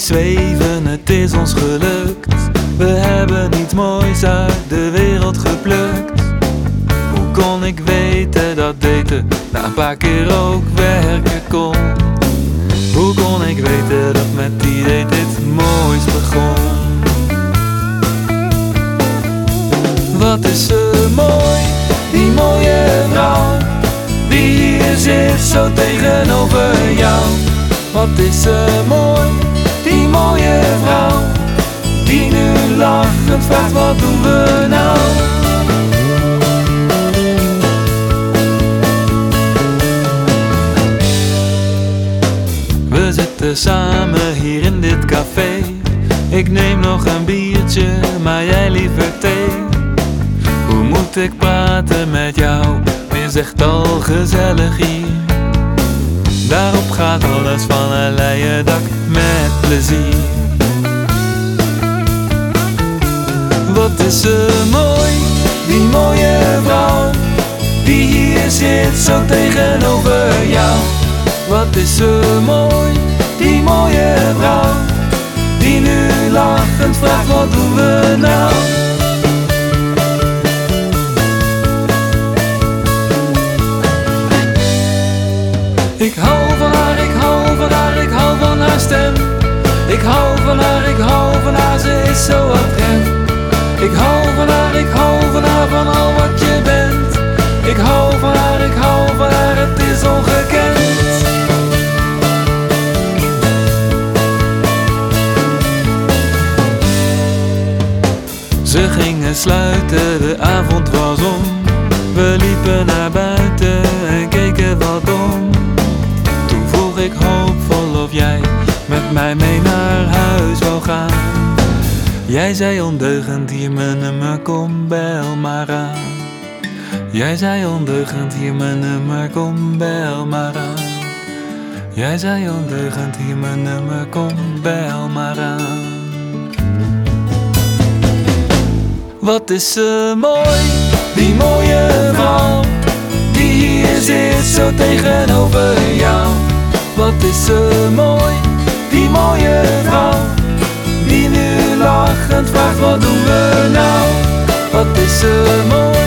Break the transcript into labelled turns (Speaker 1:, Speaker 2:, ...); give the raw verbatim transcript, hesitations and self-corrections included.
Speaker 1: zweven, het is ons gelukt. We hebben iets moois uit de wereld geplukt. Hoe kon ik weten dat daten na een paar keer ook werken kon? Hoe kon ik weten dat met die date dit moois begon? Wat is ze mooi, die mooie vrouw, die hier zit zo tegenover jou. Wat is ze mooi, die mooie vrouw, die nu lachend vraagt, wat doen we nou? We zitten samen hier in dit café. Ik neem nog een biertje, maar jij liever thee. Hoe moet ik praten met jou? Je zegt al gezellig hier. Daarop gaat alles van een leien dak met plezier. Wat is ze mooi, die mooie vrouw, die hier zit zo tegenover jou. Wat is ze mooi, die mooie vrouw, die nu lachend vraagt, wat doen we nou? Ik hou van haar, ik hou van haar, ik hou van haar stem. Ik hou van haar, ik hou van haar, ze is zo attent. Ik hou van haar, ik hou van haar, van al wat je bent. Ik hou van haar, ik hou van haar, het is ongekend. Ze gingen sluiten, de avond was om. We liepen naar buiten en keken wat om. Toen vroeg ik hoopvol of jij met mij mee naar huis wou gaan. Jij zei ondeugend, hier mijn nummer, kom bel maar aan. Jij zei ondeugend, hier mijn nummer, kom bel maar aan. Jij zei ondeugend, hier mijn nummer, kom bel maar aan. Wat is ze mooi, die mooie vrouw, die hier zit zo tegenover jou. Wat is ze mooi, die mooie vrouw, die nu lachend vraagt, wat doen we nou? Wat is ze mooi.